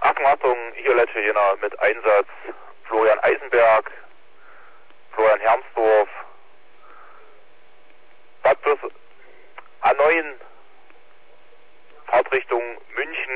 Achtung, hier letzte Jena mit Einsatz Florian Eisenberg, Florian Hermsdorf, Bad Bürs A9, Fahrtrichtung München,